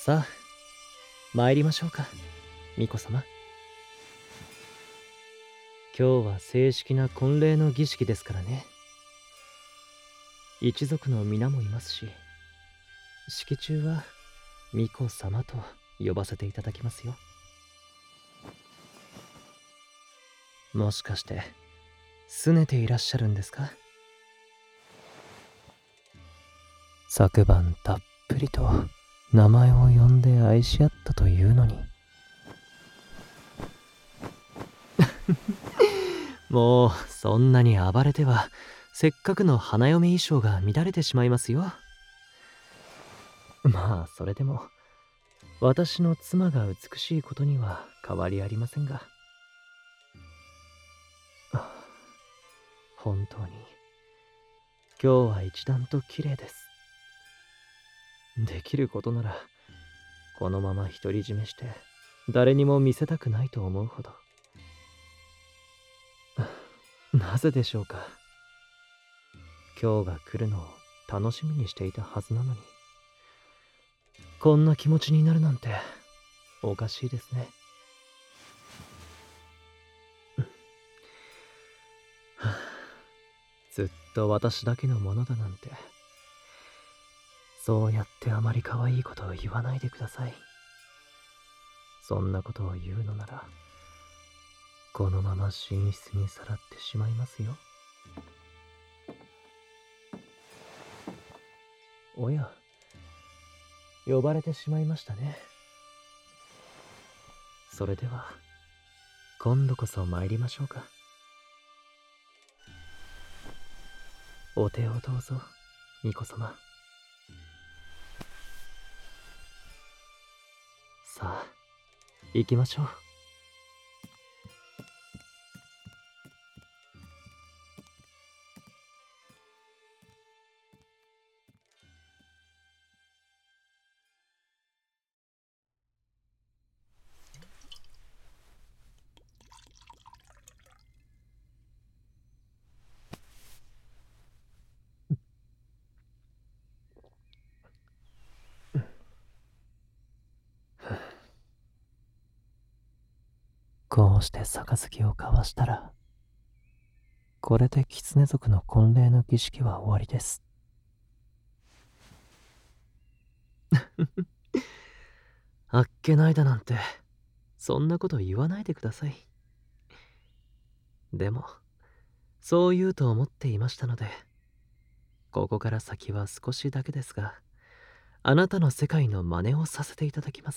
さあ、参りましょうか、巫女様。今日は正式な婚礼の儀式ですからね。一族の皆もいますし、式中は巫女様と呼ばせていただきますよ。もしかして拗ねていらっしゃるんですか？昨晩たっぷりと名前を呼んで愛し合ったというのに。もうそんなに暴れてはせっかくの花嫁衣装が乱れてしまいますよ。まあそれでも私の妻が美しいことには変わりありませんが。本当に今日は一段と綺麗です。できることならこのまま独り占めして誰にも見せたくないと思うほど。なぜでしょうか。今日が来るのを楽しみにしていたはずなのに、こんな気持ちになるなんておかしいですね。ずっと私だけのものだなんて、そうやってあまり可愛いことを言わないでください。そんなことを言うのならこのまま寝室にさらってしまいますよ。おや、呼ばれてしまいましたね。それでは今度こそ参りましょうか。お手をどうぞ、巫女様。さあ、行きましょう。こうして杯を交わしたら、これで狐族の婚礼の儀式は終わりです。あっけないだなんて、そんなこと言わないでください。でも、そう言うと思っていましたので、ここから先は少しだけですが、あなたの世界の真似をさせていただきます。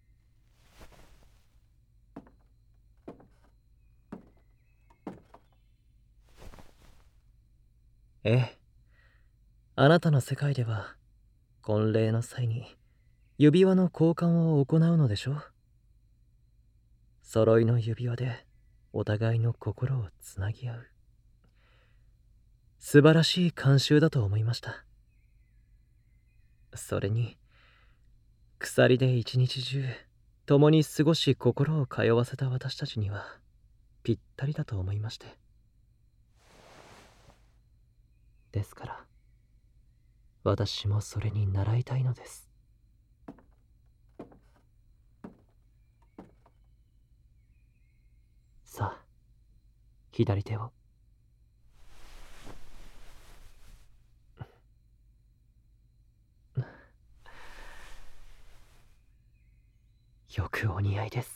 ええ、あなたの世界では婚礼の際に指輪の交換を行うのでしょう。揃いの指輪でお互いの心をつなぎ合う、素晴らしい慣習だと思いました。それに鎖で一日中共に過ごし心を通わせた私たちにはぴったりだと思いまして。ですから私もそれに習いたいのです。さあ、左手を。よくお似合いです。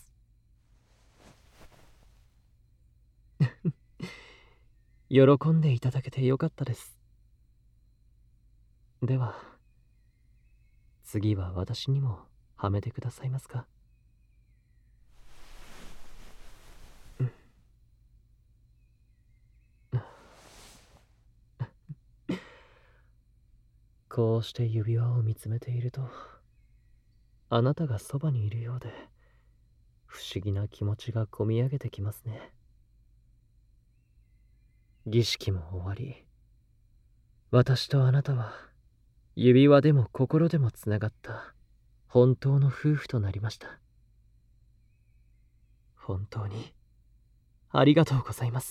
喜んでいただけてよかったです。では次は私にもはめてくださいますか？こうして指輪を見つめていると、あなたがそばにいるようで不思議な気持ちがこみ上げてきますね。儀式も終わり、私とあなたは指輪でも心でもつながった本当の夫婦となりました。本当にありがとうございます。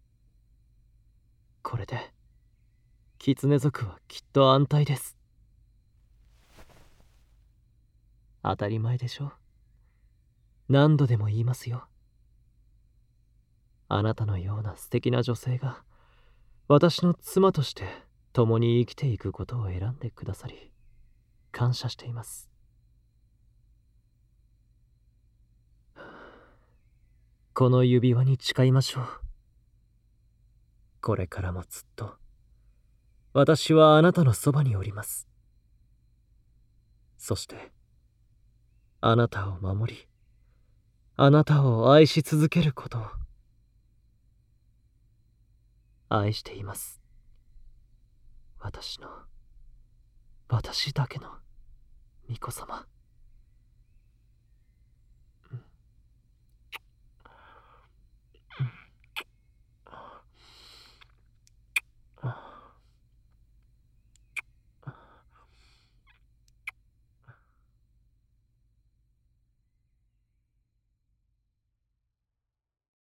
これで狐族はきっと安泰です。 当たり前でしょう。何度でも言いますよ。あなたのような素敵な女性が私の妻として共に生きていくことを選んでくださり感謝しています。この指輪に誓いましょう。これからもずっと私はあなたのそばにおります。そしてあなたを守り、あなたを愛し続けることを。愛しています。私だけの巫女様。